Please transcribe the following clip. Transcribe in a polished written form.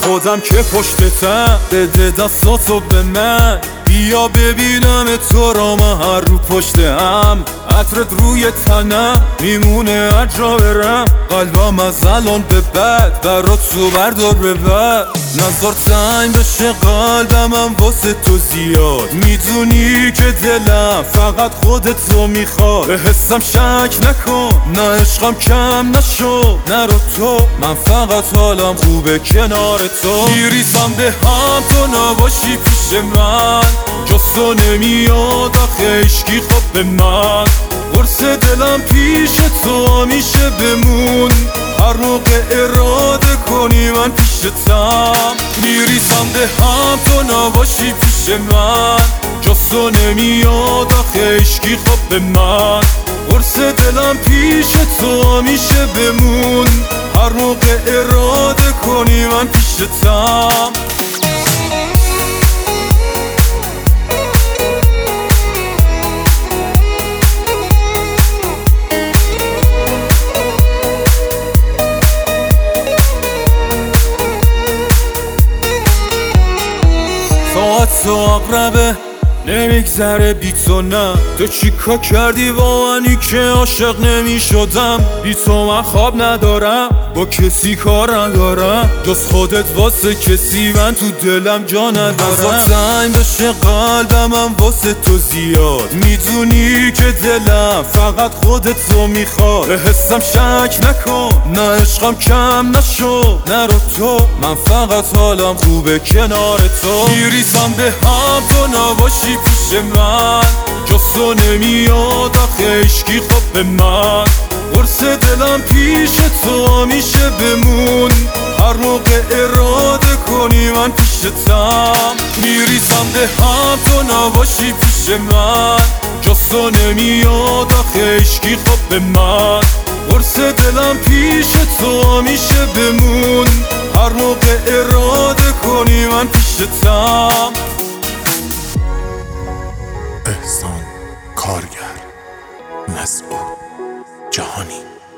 خودم که پشتتم، بده دستاتو به من، بیا ببینم تو را من هر رو پشتم. عطرت روی تنم میمونه هر جا برم، قلبم از الان به بعد برات تو بردار ببر. نظر تنگ بشه قلبم هم واسه تو زیاد، میدونی که دلم فقط خودتو میخواد. به حسم شک نکن، نه عشقم کم نشو، نرو تو، من فقط حالم خوبه کنار تو. میریزم به هم تو نباشی پیش من، جز تو نمیاد آخه عشقی خوب به من. قرص دلم پیش تو میشه بمون، هر موقع اراده کنی من پیشتم. میریزم به هم تو نباشی پیش من، جز تو نمیاد آخه عشقی خوب به من. قرص دلم پیش تو میشه بمون، هر موقع اراده کنی من پیشتم. ساعت تو اقربه نمیگذره بی تو، نه تو چیکار کردی با منی که عاشق نمی شدم. بی تو من خواب ندارم، با کسی کار ندارم، جز خودت واسه کسی من تو دلم جا ندارم. تنگ بشه قلبم هم واسه تو زیاد، میدونی که دلم فقط خودتو میخواد. به حسم شک نکن، نه عشقم کم نشو، نرو تو، من فقط حالم خوبه کنار تو. میریزم به هم تو نباشی پیش من، جز تو نمیاد آخه عشقی خوب به من. قرص دلم پیش تو میشه بمون، هر موقع اراده کنی من پیشتم. میریزم به هم تو نباشی پیش من، جز تو نمیاد آخه عشقی خوب به من. قرص دلم پیش تو میشه بمون، هر موقع اراده کنی من پیشتم. احسان کارگر، مسعود جهانی.